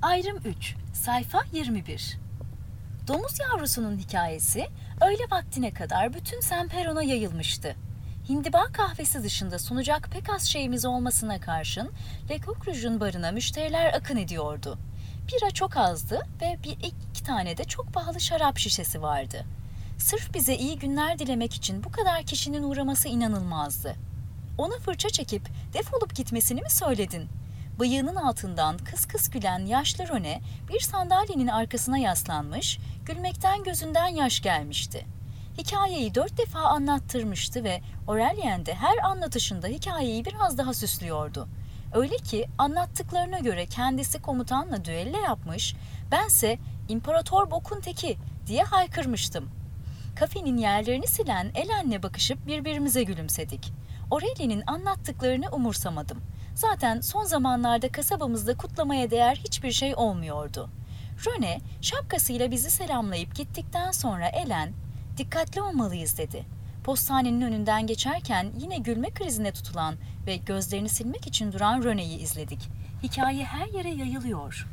Ayrım 3, sayfa 21. Domuz yavrusunun hikayesi öğle vaktine kadar bütün Semperon'a yayılmıştı. Hindiba kahvesi dışında sunacak pek az şeyimiz olmasına karşın Le Coq Rouge'un barına müşteriler akın ediyordu. Bira çok azdı ve iki tane de çok pahalı şarap şişesi vardı. Sırf bize iyi günler dilemek için bu kadar kişinin uğraması inanılmazdı. Ona fırça çekip defolup gitmesini mi söyledin? Bıyığının altından kıs kıs gülen yaşlı Röne bir sandalyenin arkasına yaslanmış, gülmekten gözünden yaş gelmişti. Hikayeyi 4 defa anlattırmıştı ve Aurelien de her anlatışında hikayeyi biraz daha süslüyordu. Öyle ki anlattıklarına göre kendisi komutanla düello yapmış, bense "İmparator bokun teki" diye haykırmıştım. Kafenin yerlerini silen Ellen'le bakışıp birbirimize gülümsedik. Aurelien'in anlattıklarını umursamadım. Zaten son zamanlarda kasabamızda kutlamaya değer hiçbir şey olmuyordu. Röne şapkasıyla bizi selamlayıp gittikten sonra Ellen, "Dikkatli olmalıyız" dedi. Postanenin önünden geçerken yine gülme krizine tutulan ve gözlerini silmek için duran Röne'yi izledik. Hikaye her yere yayılıyor.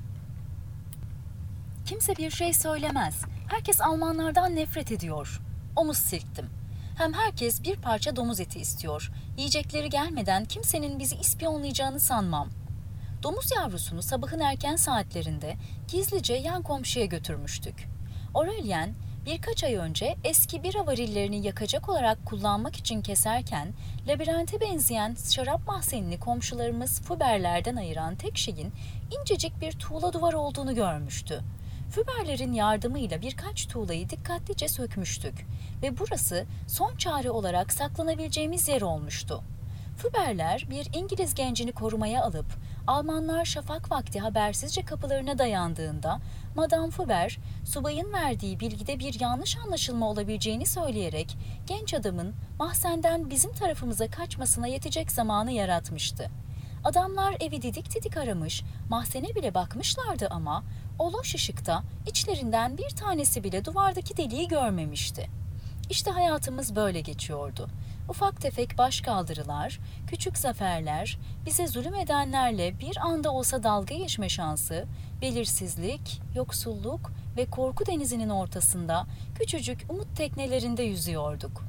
Kimse bir şey söylemez. Herkes Almanlardan nefret ediyor. Omuz silktim. Hem herkes bir parça domuz eti istiyor. Yiyecekleri gelmeden kimsenin bizi ispiyonlayacağını sanmam. Domuz yavrusunu sabahın erken saatlerinde gizlice yan komşuya götürmüştük. Aurelien birkaç ay önce eski bira varillerini yakacak olarak kullanmak için keserken labirente benzeyen şarap mahzenini komşularımız Fuberlerden ayıran tek şeyin incecik bir tuğla duvar olduğunu görmüştü. Füberlerin yardımıyla birkaç tuğlayı dikkatlice sökmüştük ve burası son çare olarak saklanabileceğimiz yer olmuştu. Füberler bir İngiliz gencini korumaya alıp Almanlar şafak vakti habersizce kapılarına dayandığında Madame Füber, subayın verdiği bilgide bir yanlış anlaşılma olabileceğini söyleyerek genç adamın mahzenden bizim tarafımıza kaçmasına yetecek zamanı yaratmıştı. Adamlar evi didik didik aramış, mahzene bile bakmışlardı ama o loş ışıkta içlerinden bir tanesi bile duvardaki deliği görmemişti. İşte hayatımız böyle geçiyordu. Ufak tefek başkaldırılar, küçük zaferler, bize zulüm edenlerle bir anda olsa dalga geçme şansı, belirsizlik, yoksulluk ve korku denizinin ortasında küçücük umut teknelerinde yüzüyorduk.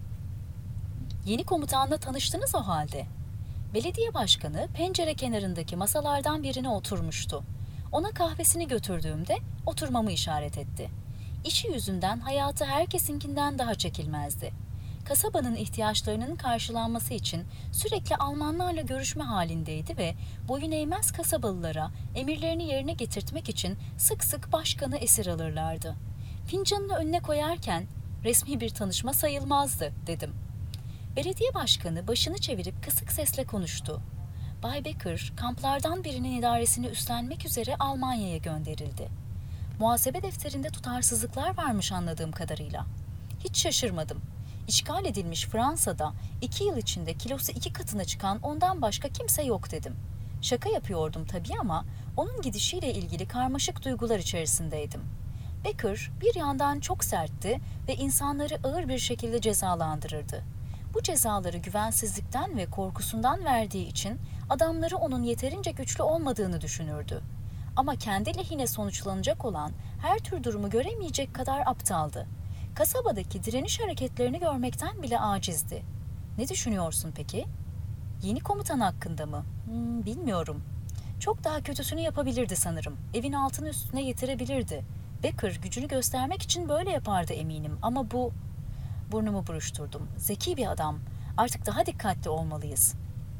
Yeni komutanla tanıştınız o halde. Belediye başkanı pencere kenarındaki masalardan birine oturmuştu. Ona kahvesini götürdüğümde oturmamı işaret etti. İşi yüzünden hayatı herkesinkinden daha çekilmezdi. Kasabanın ihtiyaçlarının karşılanması için sürekli Almanlarla görüşme halindeydi ve boyun eğmez kasabalılara emirlerini yerine getirtmek için sık sık başkanı esir alırlardı. Fincanını önüne koyarken "Resmi bir tanışma sayılmazdı" dedim. Belediye başkanı başını çevirip kısık sesle konuştu. Bay Becker, kamplardan birinin idaresini üstlenmek üzere Almanya'ya gönderildi. Muhasebe defterinde tutarsızlıklar varmış anladığım kadarıyla. Hiç şaşırmadım. İşgal edilmiş Fransa'da 2 yıl içinde kilosu 2 katına çıkan ondan başka kimse yok dedim. Şaka yapıyordum tabii ama onun gidişiyle ilgili karmaşık duygular içerisindeydim. Becker bir yandan çok sertti ve insanları ağır bir şekilde cezalandırırdı. Bu cezaları güvensizlikten ve korkusundan verdiği için adamları onun yeterince güçlü olmadığını düşünürdü. Ama kendi lehine sonuçlanacak olan her tür durumu göremeyecek kadar aptaldı. Kasabadaki direniş hareketlerini görmekten bile acizdi. Ne düşünüyorsun peki? Yeni komutan hakkında mı? Bilmiyorum. Çok daha kötüsünü yapabilirdi sanırım. Evin altını üstüne getirebilirdi. Becker gücünü göstermek için böyle yapardı eminim ama bu... Burnumu buruşturdum. Zeki bir adam. Artık daha dikkatli olmalıyız.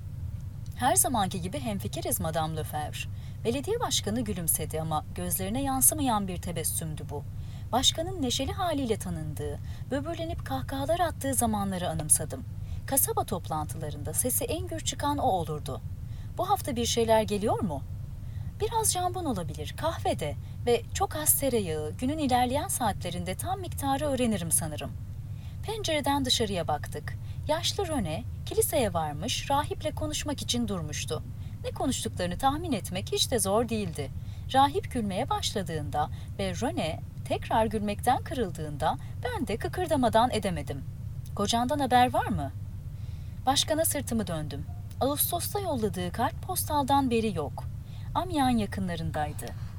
Her zamanki gibi hemfikiriz Madame Lefebvre. Belediye başkanı gülümsedi ama gözlerine yansımayan bir tebessümdü bu. Başkanın neşeli haliyle tanındığı, böbürlenip kahkahalar attığı zamanları anımsadım. Kasaba toplantılarında sesi en gür çıkan o olurdu. "Bu hafta bir şeyler geliyor mu?" "Biraz jambon olabilir, kahvede ve çok az tereyağı, günün ilerleyen saatlerinde tam miktarı öğrenirim sanırım." Pencereden dışarıya baktık. Yaşlı Röne kiliseye varmış, rahiple konuşmak için durmuştu. Ne konuştuklarını tahmin etmek hiç de zor değildi. Rahip gülmeye başladığında ve Röne tekrar gülmekten kırıldığında ben de kıkırdamadan edemedim. "Kocandan haber var mı?" Başkana sırtımı döndüm. Ağustos'ta yolladığı kartpostaldan beri yok. Amiens yakınlarındaydı.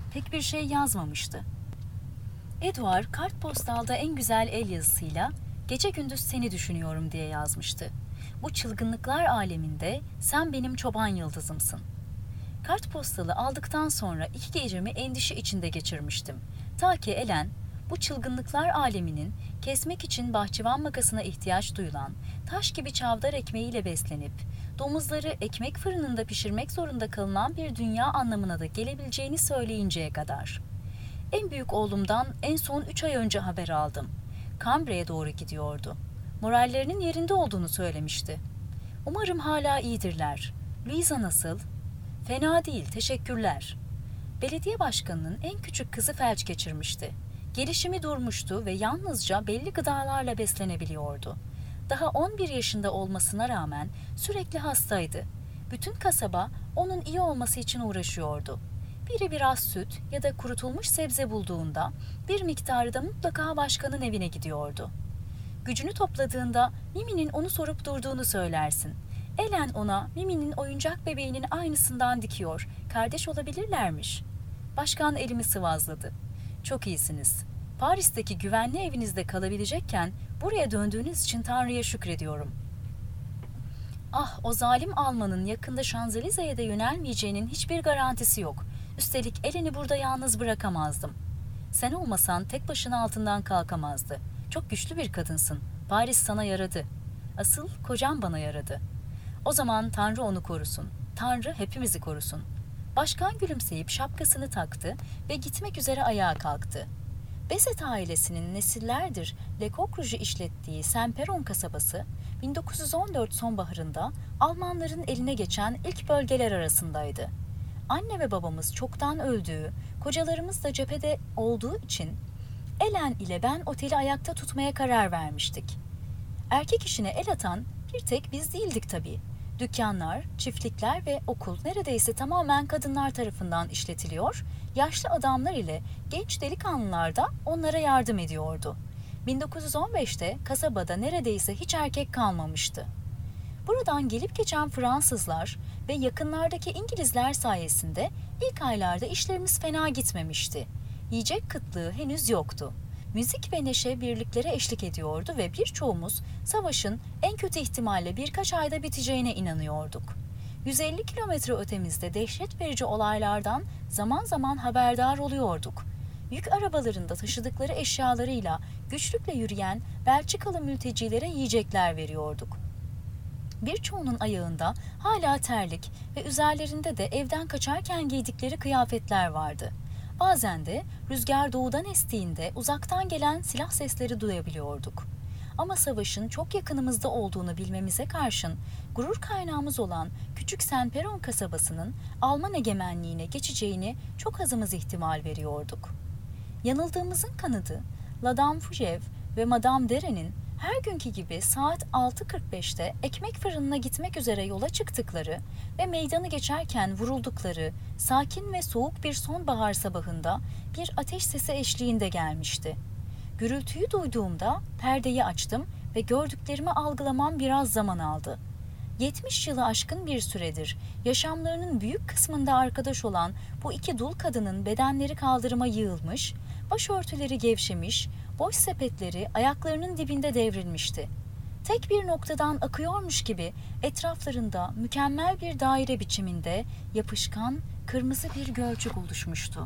pek bir şey yazmamıştı. Edward kartpostalda en güzel el yazısıyla "Gece gündüz seni düşünüyorum" diye yazmıştı. "Bu çılgınlıklar aleminde sen benim çoban yıldızımsın." Kartpostalı aldıktan sonra 2 gecemi endişe içinde geçirmiştim. Ta ki Ellen, bu çılgınlıklar aleminin kesmek için bahçıvan makasına ihtiyaç duyulan, taş gibi çavdar ekmeğiyle beslenip, domuzları ekmek fırınında pişirmek zorunda kalınan bir dünya anlamına da gelebileceğini söyleyinceye kadar. En büyük oğlumdan en son 3 ay önce haber aldım. Cambre'ye doğru gidiyordu. Morallerinin yerinde olduğunu söylemişti. "Umarım hala iyidirler. Louisa nasıl?" "Fena değil, teşekkürler." Belediye başkanının en küçük kızı felç geçirmişti. Gelişimi durmuştu ve yalnızca belli gıdalarla beslenebiliyordu. Daha 11 yaşında olmasına rağmen sürekli hastaydı. Bütün kasaba onun iyi olması için uğraşıyordu. Biri biraz süt ya da kurutulmuş sebze bulduğunda bir miktarı da mutlaka başkanın evine gidiyordu. Gücünü topladığında Mimi'nin onu sorup durduğunu söylersin. Ellen ona Mimi'nin oyuncak bebeğinin aynısından dikiyor, kardeş olabilirlermiş. Başkan elimi sıvazladı. "Çok iyisiniz. Paris'teki güvenli evinizde kalabilecekken buraya döndüğünüz için Tanrı'ya şükrediyorum." Ah, o zalim Alman'ın yakında Şanzelize'ye de yönelmeyeceğinin hiçbir garantisi yok. Üstelik Ellen'i burada yalnız bırakamazdım. "Sen olmasan tek başına altından kalkamazdı. Çok güçlü bir kadınsın. Paris sana yaradı. Asıl kocam bana yaradı. O zaman Tanrı onu korusun. Tanrı hepimizi korusun." Başkan gülümseyip şapkasını taktı ve gitmek üzere ayağa kalktı. Beset ailesinin nesillerdir Le Coq işlettiği Saint-Péron kasabası, 1914 sonbaharında Almanların eline geçen ilk bölgeler arasındaydı. Anne ve babamız çoktan öldüğü, kocalarımız da cephede olduğu için Ellen ile ben oteli ayakta tutmaya karar vermiştik. Erkek işine el atan bir tek biz değildik tabii. Dükkanlar, çiftlikler ve okul neredeyse tamamen kadınlar tarafından işletiliyor, yaşlı adamlar ile genç delikanlılar da onlara yardım ediyordu. 1915'te kasabada neredeyse hiç erkek kalmamıştı. Buradan gelip geçen Fransızlar ve yakınlardaki İngilizler sayesinde ilk aylarda işlerimiz fena gitmemişti. Yiyecek kıtlığı henüz yoktu. Müzik ve neşe birliklere eşlik ediyordu ve birçoğumuz savaşın en kötü ihtimalle birkaç ayda biteceğine inanıyorduk. 150 kilometre ötemizde dehşet verici olaylardan zaman zaman haberdar oluyorduk. Yük arabalarında taşıdıkları eşyalarıyla güçlükle yürüyen Belçikalı mültecilere yiyecekler veriyorduk. Birçoğunun ayağında hala terlik ve üzerlerinde de evden kaçarken giydikleri kıyafetler vardı. Bazen de rüzgar doğudan estiğinde uzaktan gelen silah sesleri duyabiliyorduk. Ama savaşın çok yakınımızda olduğunu bilmemize karşın gurur kaynağımız olan küçük Saint-Péron kasabasının Alman egemenliğine geçeceğini çok azımız ihtimal veriyorduk. Yanıldığımızın kanıtı Madame Fougev ve Madame Deren'in her günkü gibi saat 6:45'te ekmek fırınına gitmek üzere yola çıktıkları ve meydanı geçerken vuruldukları sakin ve soğuk bir sonbahar sabahında bir ateş sesi eşliğinde gelmişti. Gürültüyü duyduğumda perdeyi açtım ve gördüklerimi algılamam biraz zaman aldı. 70 yılı aşkın bir süredir yaşamlarının büyük kısmında arkadaş olan bu iki dul kadının bedenleri kaldırıma yığılmış, başörtüleri gevşemiş, boş sepetleri ayaklarının dibinde devrilmişti. Tek bir noktadan akıyormuş gibi etraflarında mükemmel bir daire biçiminde yapışkan, kırmızı bir gölcük oluşmuştu.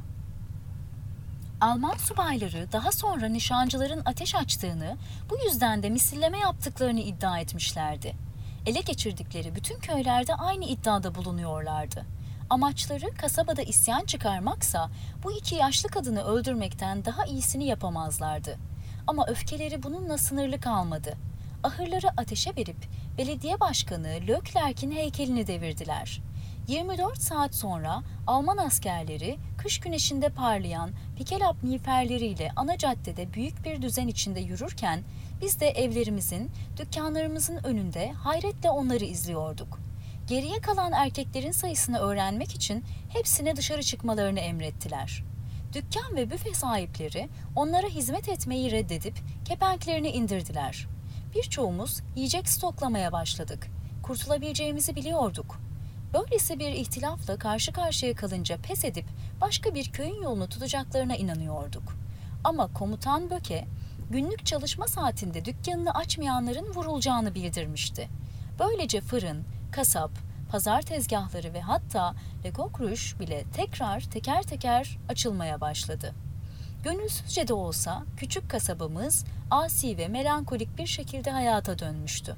Alman subayları daha sonra nişancıların ateş açtığını, bu yüzden de misilleme yaptıklarını iddia etmişlerdi. Ele geçirdikleri bütün köylerde aynı iddiada bulunuyorlardı. Amaçları kasabada isyan çıkarmaksa bu iki yaşlı kadını öldürmekten daha iyisini yapamazlardı. Ama öfkeleri bununla sınırlı kalmadı. Ahırları ateşe verip belediye başkanı Leclerc'in heykelini devirdiler. 24 saat sonra Alman askerleri kış güneşinde parlayan pikelap miğferleriyle ana caddede büyük bir düzen içinde yürürken biz de evlerimizin, dükkanlarımızın önünde hayretle onları izliyorduk. Geriye kalan erkeklerin sayısını öğrenmek için hepsine dışarı çıkmalarını emrettiler. Dükkan ve büfe sahipleri onlara hizmet etmeyi reddedip kepenklerini indirdiler. Birçoğumuz yiyecek stoklamaya başladık. Kurtulabileceğimizi biliyorduk. Böylesi bir ihtilafla karşı karşıya kalınca pes edip başka bir köyün yolunu tutacaklarına inanıyorduk. Ama komutan Böke, günlük çalışma saatinde dükkanını açmayanların vurulacağını bildirmişti. Böylece fırın, kasap, pazar tezgahları ve hatta Le Coq Rouge bile tekrar teker teker açılmaya başladı. Gönülsüzce de olsa küçük kasabamız asi ve melankolik bir şekilde hayata dönmüştü.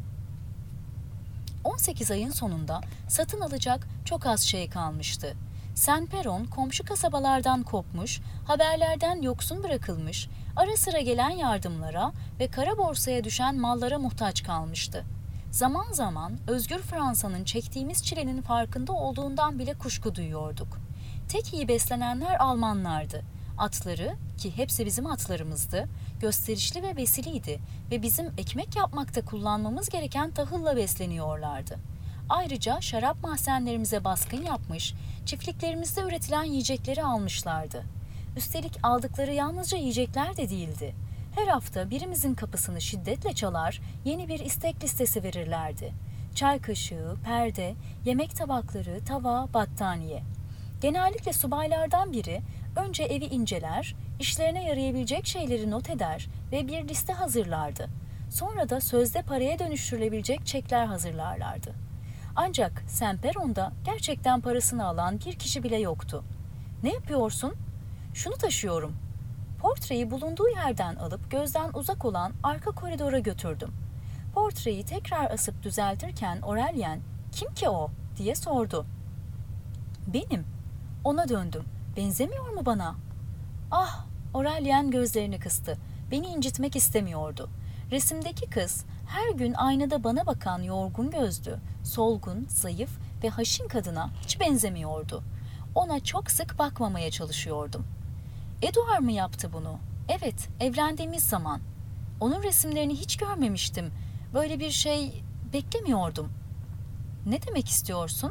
18 ayın sonunda satın alacak çok az şey kalmıştı. Saint-Péron komşu kasabalardan kopmuş, haberlerden yoksun bırakılmış, ara sıra gelen yardımlara ve kara borsaya düşen mallara muhtaç kalmıştı. Zaman zaman özgür Fransa'nın çektiğimiz çilenin farkında olduğundan bile kuşku duyuyorduk. Tek iyi beslenenler Almanlardı. Atları, ki hepsi bizim atlarımızdı, gösterişli ve besiliydi ve bizim ekmek yapmakta kullanmamız gereken tahılla besleniyorlardı. Ayrıca şarap mahzenlerimize baskın yapmış, çiftliklerimizde üretilen yiyecekleri almışlardı. Üstelik aldıkları yalnızca yiyecekler de değildi. Her hafta birimizin kapısını şiddetle çalar, yeni bir istek listesi verirlerdi. Çay kaşığı, perde, yemek tabakları, tava, battaniye. Genellikle subaylardan biri önce evi inceler, işlerine yarayabilecek şeyleri not eder ve bir liste hazırlardı. Sonra da sözde paraya dönüştürülebilecek çekler hazırlarlardı. Ancak Saint-Péron'da gerçekten parasını alan bir kişi bile yoktu. "Ne yapıyorsun?" "Şunu taşıyorum." Portreyi bulunduğu yerden alıp gözden uzak olan arka koridora götürdüm. Portreyi tekrar asıp düzeltirken Aurelien, "Kim ki o?" diye sordu. "Benim." Ona döndüm. "Benzemiyor mu bana?" "Ah!" Aurelien gözlerini kıstı. Beni incitmek istemiyordu. Resimdeki kız her gün aynada bana bakan yorgun gözlü, solgun, zayıf ve haşin kadına hiç benzemiyordu. Ona çok sık bakmamaya çalışıyordum. "Edouard mı yaptı bunu?" "Evet, evlendiğimiz zaman." "Onun resimlerini hiç görmemiştim. Böyle bir şey beklemiyordum." "Ne demek istiyorsun?"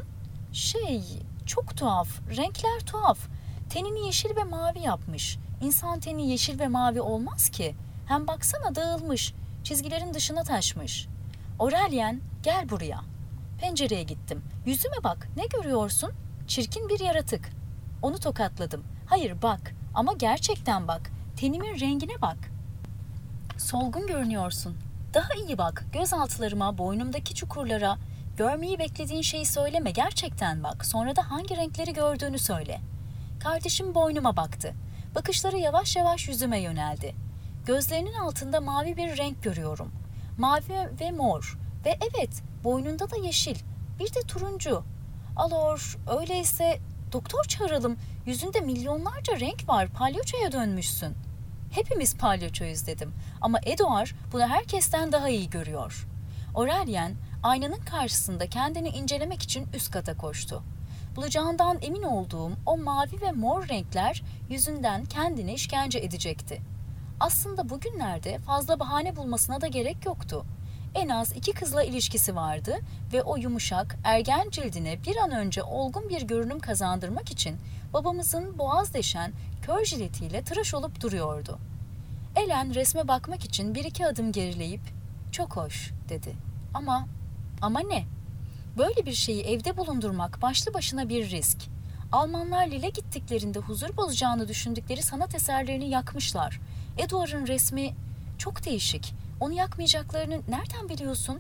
Çok tuhaf, renkler tuhaf. Tenini yeşil ve mavi yapmış. İnsan teni yeşil ve mavi olmaz ki. Hem baksana dağılmış, çizgilerin dışına taşmış." "Aurelien, gel buraya." Pencereye gittim. "Yüzüme bak, ne görüyorsun?" "Çirkin bir yaratık." Onu tokatladım. "Hayır bak, ama gerçekten bak. Tenimin rengine bak." "Solgun görünüyorsun. Daha iyi bak, göz altlarıma, boynumdaki çukurlara. Görmeyi beklediğin şeyi söyleme, gerçekten bak. Sonra da hangi renkleri gördüğünü söyle." Kardeşim boynuma baktı. Bakışları yavaş yavaş yüzüme yöneldi. "Gözlerinin altında mavi bir renk görüyorum. Mavi ve mor. Ve evet, boynunda da yeşil. Bir de turuncu. Alors, öyleyse doktor çağıralım. Yüzünde milyonlarca renk var. Palyaçoya dönmüşsün." "Hepimiz palyaçoyuz," dedim. "Ama Edouard bunu herkesten daha iyi görüyor." Aurelien aynanın karşısında kendini incelemek için üst kata koştu. Bulacağından emin olduğum o mavi ve mor renkler yüzünden kendini işkence edecekti. Aslında bugünlerde fazla bahane bulmasına da gerek yoktu. En az 2 kızla ilişkisi vardı ve o yumuşak, ergen cildine bir an önce olgun bir görünüm kazandırmak için babamızın boğaz deşen kör jiletiyle tıraş olup duruyordu. Ellen resme bakmak için 1-2 adım gerileyip "Çok hoş," dedi. Ama ne? Böyle bir şeyi evde bulundurmak başlı başına bir risk. Almanlar Lille gittiklerinde huzur bozacağını düşündükleri sanat eserlerini yakmışlar. Edouard'ın resmi çok değişik. Onu yakmayacaklarını nereden biliyorsun?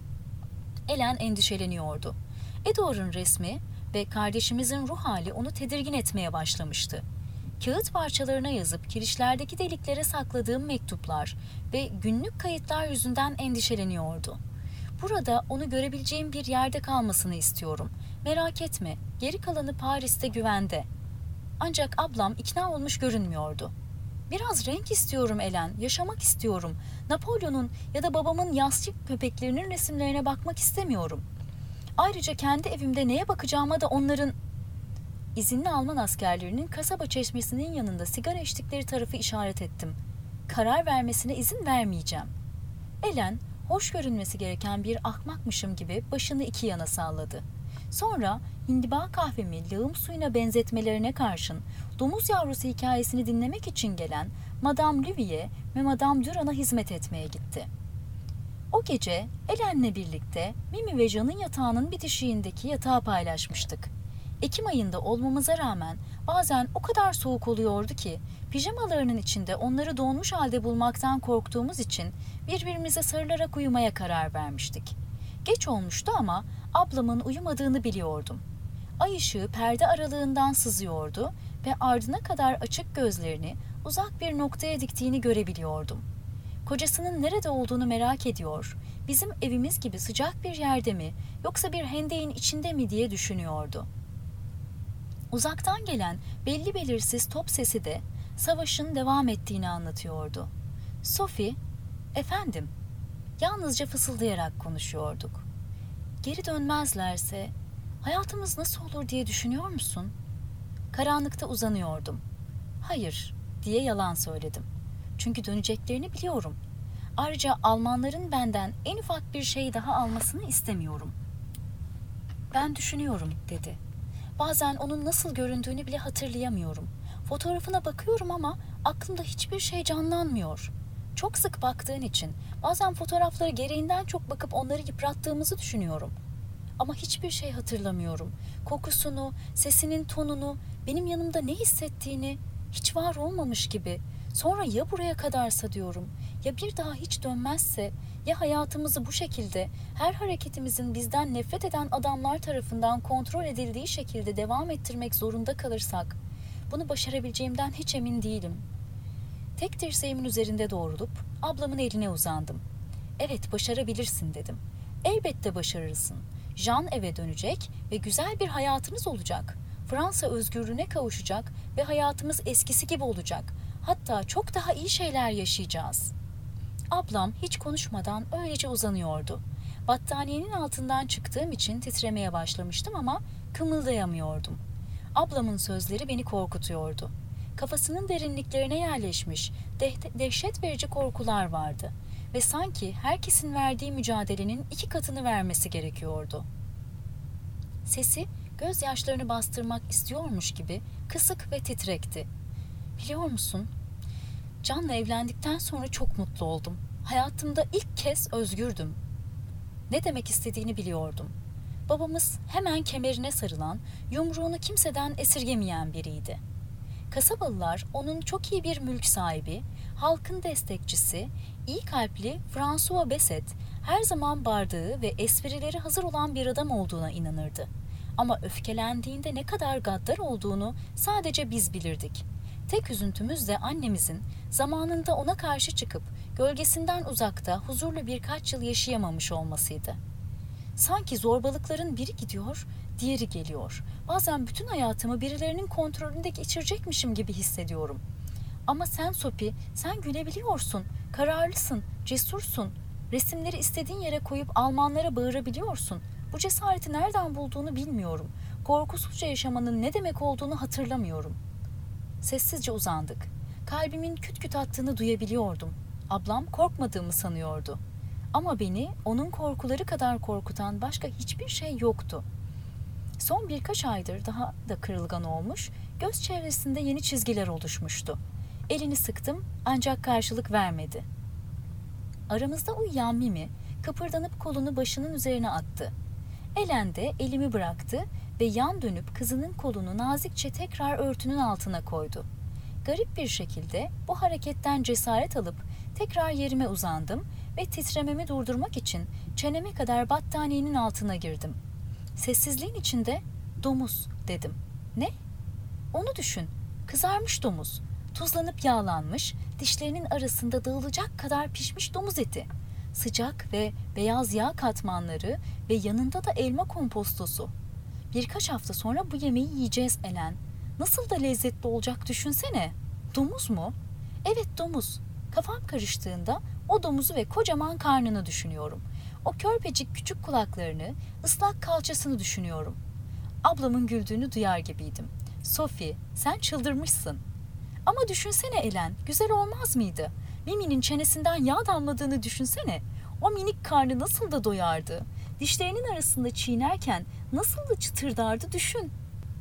Ellen endişeleniyordu. Edouard'ın resmi ve kardeşimizin ruh hali onu tedirgin etmeye başlamıştı. Kağıt parçalarına yazıp kirişlerdeki deliklere sakladığım mektuplar ve günlük kayıtlar yüzünden endişeleniyordu. "Burada onu görebileceğim bir yerde kalmasını istiyorum. Merak etme, geri kalanı Paris'te güvende." Ancak ablam ikna olmuş görünmüyordu. "Biraz renk istiyorum Ellen, yaşamak istiyorum. Napolyon'un ya da babamın yasçı köpeklerinin resimlerine bakmak istemiyorum. Ayrıca kendi evimde neye bakacağıma da onların..." İzinli Alman askerlerinin kasaba çeşmesinin yanında sigara içtikleri tarafı işaret ettim. "Karar vermesine izin vermeyeceğim." Ellen, hoş görünmesi gereken bir ahmakmışım gibi başını 2 yana salladı. Sonra hindiba kahvemi lağım suyuna benzetmelerine karşın domuz yavrusu hikayesini dinlemek için gelen Madame Livier ve Madame Durand'a hizmet etmeye gitti. O gece Ellen'le birlikte Mimi ve Jean'ın yatağının bitişiğindeki yatağı paylaşmıştık. Ekim ayında olmamıza rağmen bazen o kadar soğuk oluyordu ki pijamalarının içinde onları donmuş halde bulmaktan korktuğumuz için birbirimize sarılarak uyumaya karar vermiştik. Geç olmuştu ama ablamın uyumadığını biliyordum. Ay ışığı perde aralığından sızıyordu ve ardına kadar açık gözlerini uzak bir noktaya diktiğini görebiliyordum. Kocasının nerede olduğunu merak ediyor, bizim evimiz gibi sıcak bir yerde mi yoksa bir hendeğin içinde mi diye düşünüyordu. Uzaktan gelen belli belirsiz top sesi de savaşın devam ettiğini anlatıyordu. Sophie, "Efendim," yalnızca fısıldayarak konuşuyorduk. "Geri dönmezlerse hayatımız nasıl olur diye düşünüyor musun?" Karanlıkta uzanıyordum. "Hayır," diye yalan söyledim. Çünkü döneceklerini biliyorum. Ayrıca Almanların benden en ufak bir şey daha almasını istemiyorum. "Ben düşünüyorum," dedi. "Bazen onun nasıl göründüğünü bile hatırlayamıyorum. Fotoğrafına bakıyorum ama aklımda hiçbir şey canlanmıyor. Çok sık baktığın için bazen fotoğrafları gereğinden çok bakıp onları yıprattığımızı düşünüyorum. Ama hiçbir şey hatırlamıyorum. Kokusunu, sesinin tonunu, benim yanımda ne hissettiğini, hiç var olmamış gibi. Sonra ya buraya kadarsa diyorum, ya bir daha hiç dönmezse, ya hayatımızı bu şekilde, her hareketimizin bizden nefret eden adamlar tarafından kontrol edildiği şekilde devam ettirmek zorunda kalırsak, bunu başarabileceğimden hiç emin değilim." Tek dirseğimin üzerinde doğrulup ablamın eline uzandım. "Evet, başarabilirsin," dedim. "Elbette başarırsın. Jean eve dönecek ve güzel bir hayatınız olacak. Fransa özgürlüğüne kavuşacak ve hayatımız eskisi gibi olacak. Hatta çok daha iyi şeyler yaşayacağız." Ablam hiç konuşmadan öylece uzanıyordu. Battaniyenin altından çıktığım için titremeye başlamıştım ama kımıldayamıyordum. Ablamın sözleri beni korkutuyordu. Kafasının derinliklerine yerleşmiş dehşet verici korkular vardı ve sanki herkesin verdiği mücadelenin 2 katını vermesi gerekiyordu. Sesi gözyaşlarını bastırmak istiyormuş gibi kısık ve titrekti. "Biliyor musun? Can'la evlendikten sonra çok mutlu oldum. Hayatımda ilk kez özgürdüm." Ne demek istediğini biliyordum. Babamız hemen kemerine sarılan, yumruğunu kimseden esirgemeyen biriydi. Kasabalılar onun çok iyi bir mülk sahibi, halkın destekçisi, iyi kalpli François Besset, her zaman bardağı ve esprileri hazır olan bir adam olduğuna inanırdı. Ama öfkelendiğinde ne kadar gaddar olduğunu sadece biz bilirdik. Tek üzüntümüz de annemizin zamanında ona karşı çıkıp gölgesinden uzakta huzurlu birkaç yıl yaşayamamış olmasıydı. Sanki zorbalıkların biri gidiyor, diğeri geliyor. Bazen bütün hayatımı birilerinin kontrolünde geçirecekmişim gibi hissediyorum. Ama sen Sophie, sen gülebiliyorsun, kararlısın, cesursun. Resimleri istediğin yere koyup Almanlara bağırabiliyorsun. Bu cesareti nereden bulduğunu bilmiyorum. Korkusuzca yaşamanın ne demek olduğunu hatırlamıyorum. Sessizce uzandık. Kalbimin küt küt attığını duyabiliyordum. Ablam korkmadığımı sanıyordu. Ama beni onun korkuları kadar korkutan başka hiçbir şey yoktu. Son birkaç aydır daha da kırılgan olmuş, göz çevresinde yeni çizgiler oluşmuştu. Elini sıktım ancak karşılık vermedi. Aramızda uyuyan Mimi kıpırdanıp kolunu başının üzerine attı. Elen de elimi bıraktı ve yan dönüp kızının kolunu nazikçe tekrar örtünün altına koydu. Garip bir şekilde bu hareketten cesaret alıp tekrar yerime uzandım ve titrememi durdurmak için çeneme kadar battaniyenin altına girdim. Sessizliğin içinde "Domuz," dedim. "Ne?" "Onu düşün. Kızarmış domuz. Tuzlanıp yağlanmış, dişlerinin arasında dağılacak kadar pişmiş domuz eti. Sıcak ve beyaz yağ katmanları ve yanında da elma kompostosu. Birkaç hafta sonra bu yemeği yiyeceğiz Elen. Nasıl da lezzetli olacak düşünsene." "Domuz mu?" "Evet, domuz." Kafam karıştığında o domuzu ve kocaman karnını düşünüyorum. O körpecik küçük kulaklarını, ıslak kalçasını düşünüyorum. Ablamın güldüğünü duyar gibiydim. "Sophie, sen çıldırmışsın." "Ama düşünsene Elen, güzel olmaz mıydı? Mimi'nin çenesinden yağ damladığını düşünsene. O minik karnı nasıl da doyardı. Dişlerinin arasında çiğnerken nasıl da çıtırdardı düşün."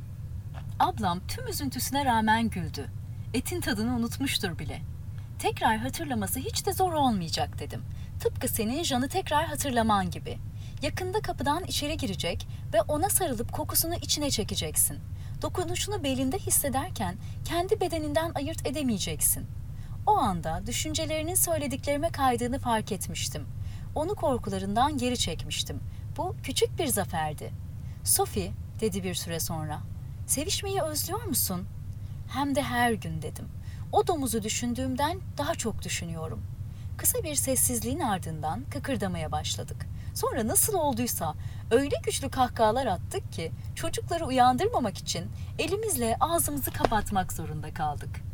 Ablam tüm üzüntüsüne rağmen güldü. Etin tadını unutmuştur bile. "Tekrar hatırlaması hiç de zor olmayacak," dedim. "Tıpkı senin Jean'ı tekrar hatırlaman gibi. Yakında kapıdan içeri girecek ve ona sarılıp kokusunu içine çekeceksin. Dokunuşunu belinde hissederken kendi bedeninden ayırt edemeyeceksin. O anda düşüncelerinin söylediklerime kaydığını fark etmiştim. Onu korkularından geri çekmiştim. Bu küçük bir zaferdi. "Sophie," dedi bir süre sonra, "sevişmeyi özlüyor musun?" "Hem de her gün," dedim. "O domuzu düşündüğümden daha çok düşünüyorum." Kısa bir sessizliğin ardından kıkırdamaya başladık. Sonra nasıl olduysa öyle güçlü kahkahalar attık ki çocukları uyandırmamak için elimizle ağzımızı kapatmak zorunda kaldık.